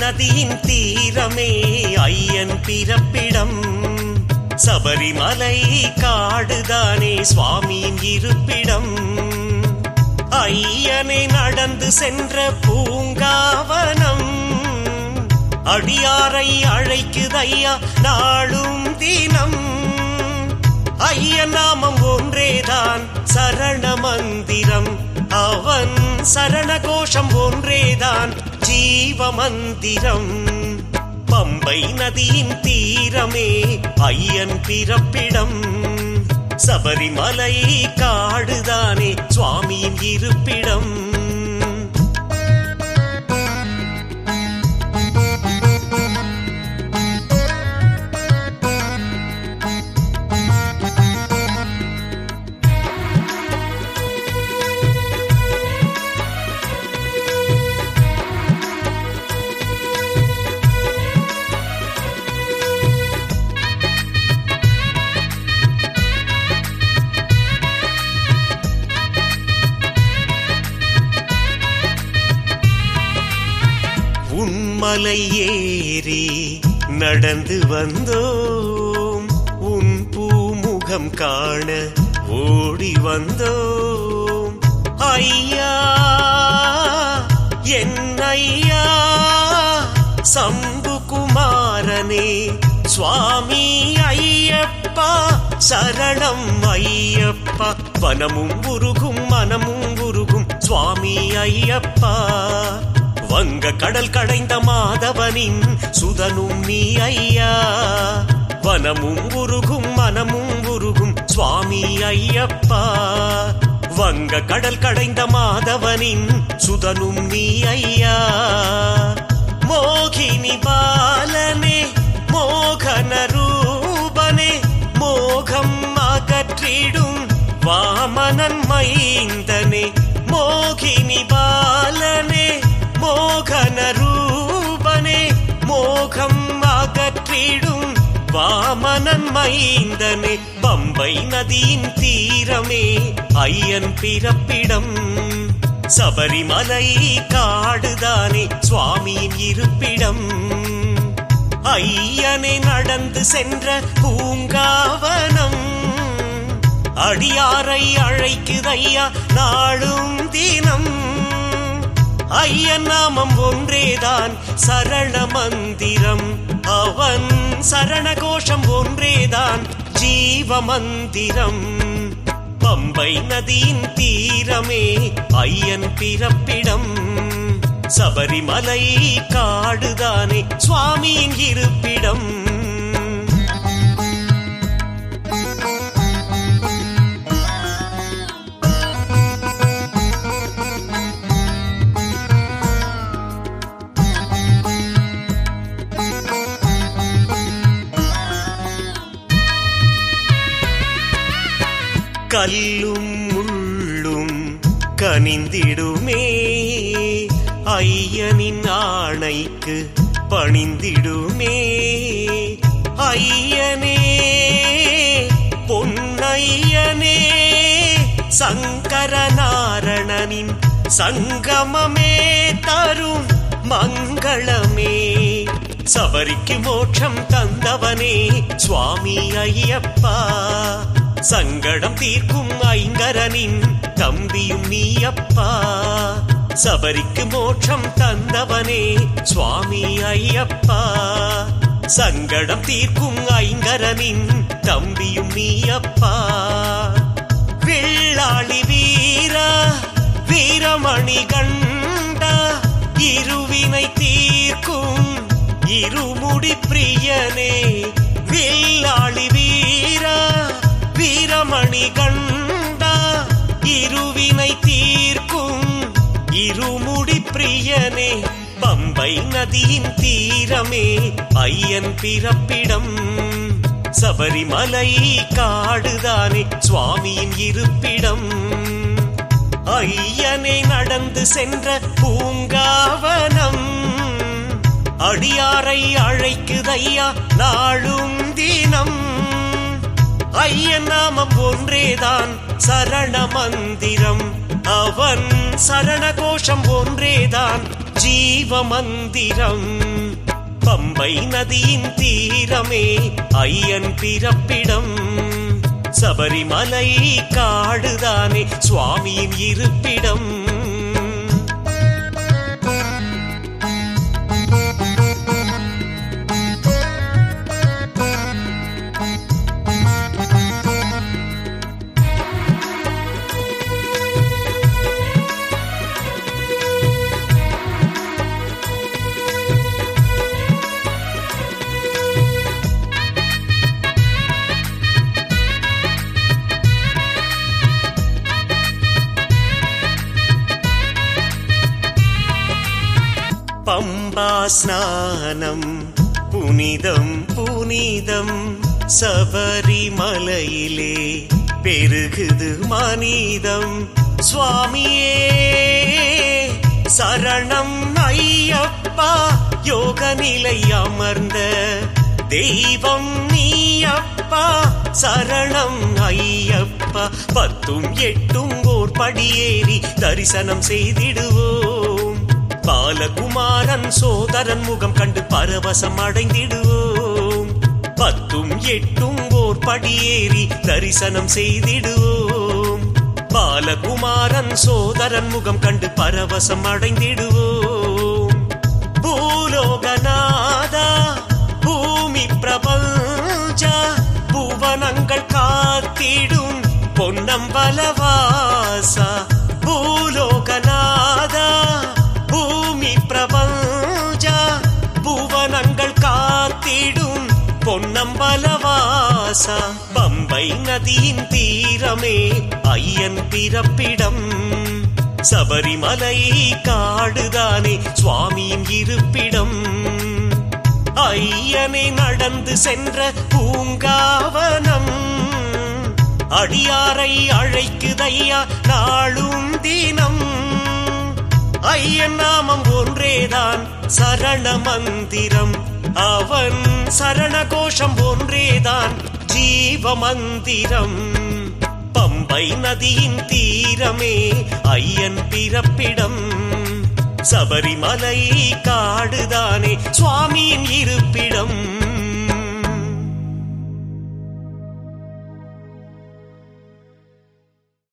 நதியின் தீரமே ஐயன் பிறப்பிடம். சபரிமலை காடுதானே சுவாமியின் இருப்பிடம். ஐயனை நடந்து சென்ற பூங்காவனம் அடியாரை அழைக்குதையா நாளும் தினம். ஐயன் நாமம் ஒன்றேதான் சரண மந்திரம். அவன் சரண கோஷம் ஒன்றேதான் ஜீவ மந்திரம். பம்பை நதியின் தீரமே ஐயன் பிறப்பிடம். சபரிமலை காடுதானே சுவாமியின் இருப்பிடம். மலை ஏறி நடந்து வந்தோம். உன் பூமுகம் காண ஓடி வந்தோம். ஐயா என் ஐயா சம்பு குமாரனே சுவாமி ஐயப்பா சரணம் ஐயப்பா. வனமும் உருகும் மனமும் உருகும் சுவாமி ஐயப்பா. வங்க கடல் கடைந்த மாதவனின் சுதனும் நீ ஐயா. வனமும் உருகும் மனமும் உருகும் சுவாமி ஐயப்பா. வங்க கடல் கடைந்த மாதவனின் சுதனும் நீ ஐயா. மோகினி பாலனே மோகன ரூபனே மோகம் அகற்றிடும் வாமனன் மைந்தனே. மோகினி பாலனே மோகன ரூபனே மோகம் அகற்றிடும் வாமனன் மைந்தனே. பம்பை நதியின் தீரமே ஐயன் பிறப்பிடம். சபரிமலை காடுதானே சுவாமியின் இருப்பிடம். ஐயனை நடந்து சென்ற பூங்காவனம் அடியாரை அழைக்குதையா நாளும் தினம். ஐயன் நாமம் ஒன்றேதான் சரண மந்திரம். அவன் சரண கோஷம் ஒன்றேதான் ஜீவ மந்திரம். பம்பை நதியின் தீரமே ஐயன் பிறப்பிடம். சபரிமலை காடுதானே சுவாமியின் இருப்பிடம். கல்லும் முள்ளும் கனிந்திடுமே ஐயனின் ஆணைக்கு பணிந்திடுமே. ஐயனே பொன்னையனே சங்கரநாரணனின் சங்கமமே தரும் மங்களமே. சபரிக்கு மோட்சம் தந்தவனே சுவாமி ஐயப்பா. சங்கடம் தீர்க்கும் ஐங்கரனின் தம்பியும் நீயப்பா. சபரிக்கு மோட்சம் தந்தவனே சுவாமி ஐயப்பா. சங்கடம் தீர்க்கும் ஐங்கரனின் தம்பியும் நீயப்பா. வெள்ளாளி வீரா வீரமணி கண்டா இருவினை தீர்க்கும் இருமுடி பிரியனே. வெள்ளாளி வீரா வீரமணி கண்டா இருவினை தீர்க்கும் இருமுடி பிரியனே. பம்பை நதியின் தீரமே ஐயன் பிறப்பிடம். சபரிமலை காடுதானே சுவாமியின் இருப்பிடம். ஐயனை நடந்து சென்ற பூங்காவனம் அடியாரை அழைக்குதையா நாளும் தினம். ஐயன் நாமம் ஒன்றேதான் சரண மந்திரம். அவன் சரண கோஷம் ஒன்றேதான் ஜீவ மந்திரம். பம்பை நதியின் தீரமே ஐயன் பிறப்பிடம். சபரிமலை காடுதானே சுவாமியின் இருப்பிடம். பம்பா ஸ்நானம் புனிதம் புனிதம். சபரிமலையிலே பெருகுது மனிதம். சுவாமியே சரணம் ஐயப்பா. யோக நிலை அமர்ந்த தெய்வம் நீயப்பா. சரணம் ஐயப்பா. 10 8 ஓர் படியேறி தரிசனம் செய்திடுவோம். பாலகுமாரன் சோதரன் முகம் கண்டு பரவசம் அடைந்திடுவோம். 10 8 ஓர் படியேறி தரிசனம் செய்திடுவோம். பாலகுமாரன் சோதரன் முகம் கண்டு பரவசம் அடைந்திடுவோம். பூலோகநாதா பூமி பிரபஞ்சா புவனங்கள் காத்திடும் பொன்னம்பலவாசா. பூலோகநாதா பூமி பிரபஞ்சா புவனங்கள் காத்திடும் பொன்னம்பலவாசா. பம்பை நதியின் தீரமே ஐயன் பிறப்பிடம். சபரிமலை காடுதானே சுவாமியின் இருப்பிடம். ஐயனை நடந்து சென்ற பூங்காவனம். அடியாரை அழைக்குதையா நாளும் தினம். ஐயன் நாமம் ஒன்றேதான் சரண மந்திரம். அவன் சரண கோஷம் ஒன்றேதான் ஜீவ மந்திரம். பம்பை நதியின் தீரமே ஐயன் பிறப்பிடம். சபரிமலை காடுதானே சுவாமியின் இருப்பிடம்.